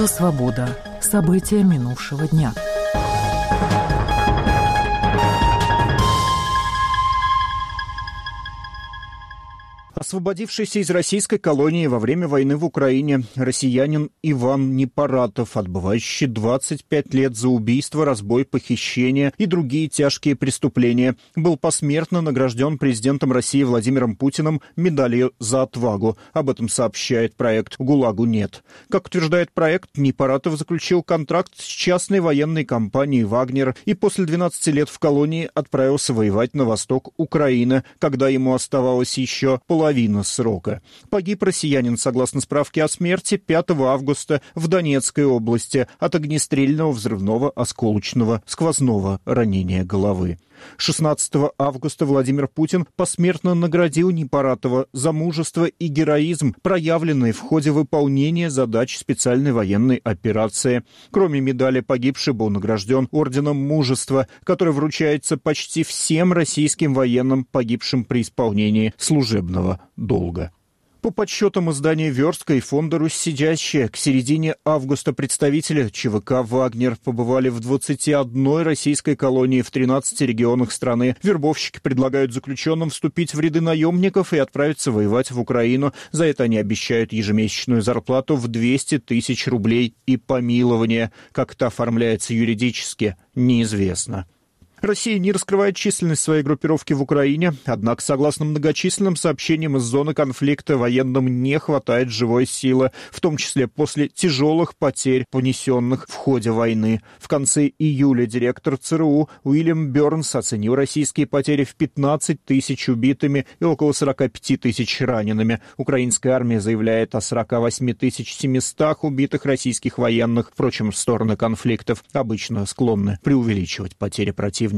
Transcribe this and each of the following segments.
Радио «Свобода». События минувшего дня. Освободившийся из российской колонии во время войны в Украине россиянин Иван Непаратов, отбывающий 25 лет за убийство, разбой, похищение и другие тяжкие преступления, был посмертно награжден президентом России Владимиром Путиным медалью за отвагу. Об этом сообщает проект «ГУЛАГу нет». Как утверждает проект, Непаратов заключил контракт с частной военной компанией «Вагнер» и после 12 лет в колонии отправился воевать на восток Украины, когда ему оставалось еще половина срока. Погиб россиянин, согласно справке о смерти, 5 августа в Донецкой области от огнестрельного взрывного осколочного сквозного ранения головы. 16 августа Владимир Путин посмертно наградил Непаратова за мужество и героизм, проявленные в ходе выполнения задач специальной военной операции. Кроме медали, погибший был награжден орденом мужества, который вручается почти всем российским военным, погибшим при исполнении служебного долга. По подсчетам издания «Верстка» и фонда «Руссидящая», к середине августа представители ЧВК «Вагнер» побывали в 21 российской колонии в 13 регионах страны. Вербовщики предлагают заключенным вступить в ряды наемников и отправиться воевать в Украину. За это они обещают ежемесячную зарплату в 200 тысяч рублей и помилование. Как это оформляется юридически, неизвестно. Россия не раскрывает численность своей группировки в Украине, однако, согласно многочисленным сообщениям из зоны конфликта, военным не хватает живой силы, в том числе после тяжелых потерь, понесенных в ходе войны. В конце июля директор ЦРУ Уильям Бёрнс оценил российские потери в 15 тысяч убитыми и около 45 тысяч ранеными. Украинская армия заявляет о 48 700 убитых российских военных. Впрочем, стороны конфликтов обычно склонны преувеличивать потери противника.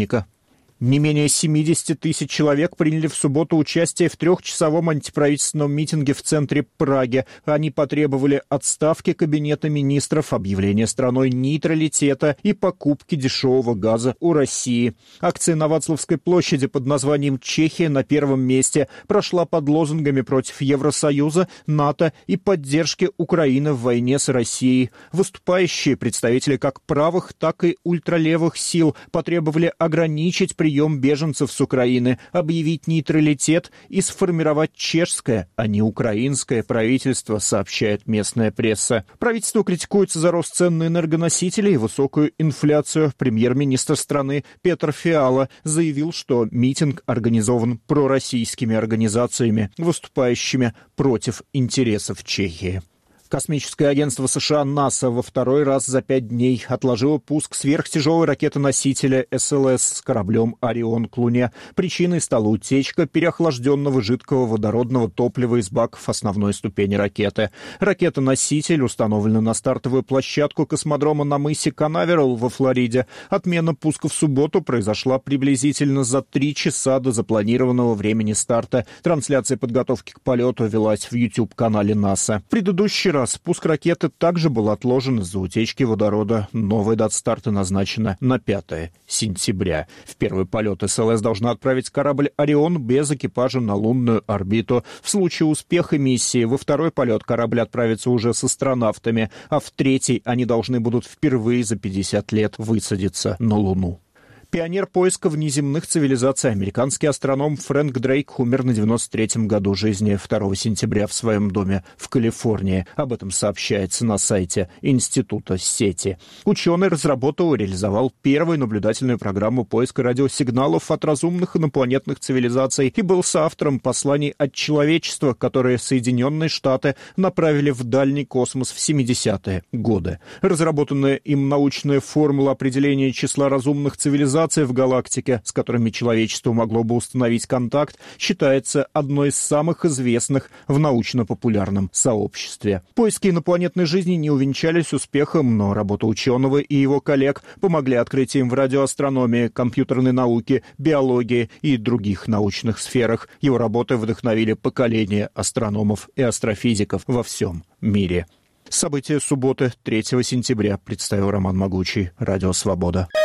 Не менее 70 тысяч человек приняли в субботу участие в 3-часовом антиправительственном митинге в центре Праги. Они потребовали отставки кабинета министров, объявления страной нейтралитета и покупки дешевого газа у России. Акция на Вацлавской площади под названием «Чехия на первом месте» прошла под лозунгами против Евросоюза, НАТО и поддержки Украины в войне с Россией. Выступающие представители как правых, так и ультралевых сил потребовали ограничить прием беженцев с Украины, объявить нейтралитет и сформировать чешское, а не украинское правительство, сообщает местная пресса. Правительство критикуется за рост цен на энергоносители и высокую инфляцию. Премьер-министр страны Петр Фиала заявил, что митинг организован пророссийскими организациями, выступающими против интересов Чехии. Космическое агентство США НАСА во второй раз за 5 дней отложило пуск сверхтяжелой ракеты-носителя СЛС с кораблем «Орион» к Луне. Причиной стала утечка переохлажденного жидкого водородного топлива из баков основной ступени ракеты. Ракета-носитель установлена на стартовую площадку космодрома на мысе Канаверал во Флориде. Отмена пуска в субботу произошла приблизительно за 3 часа до запланированного времени старта. Трансляция подготовки к полету велась в YouTube-канале НАСА. В предыдущий раз спуск ракеты также был отложен из-за утечки водорода. Новая дата старта назначена на 5 сентября. В первый полет СЛС должна отправить корабль «Орион» без экипажа на лунную орбиту. В случае успеха миссии во второй полет корабль отправится уже с астронавтами, а в третий они должны будут впервые за 50 лет высадиться на Луну. Пионер поиска внеземных цивилизаций, американский астроном Фрэнк Дрейк умер на 93-м году жизни 2 сентября в своем доме в Калифорнии. Об этом сообщается на сайте Института сети. Ученый разработал и реализовал первую наблюдательную программу поиска радиосигналов от разумных инопланетных цивилизаций и был соавтором посланий от человечества, которые Соединенные Штаты направили в дальний космос в 70-е годы. Разработанная им научная формула определения числа разумных цивилизаций в галактике, с которыми человечество могло бы установить контакт, считается одной из самых известных в научно-популярном сообществе. Поиски инопланетной жизни не увенчались успехом, но работа ученого и его коллег помогли открытиям в радиоастрономии, компьютерной науке, биологии и других научных сферах. Его работы вдохновили поколения астрономов и астрофизиков во всем мире. События субботы 3 сентября представил Роман Могучий. Радио «Свобода».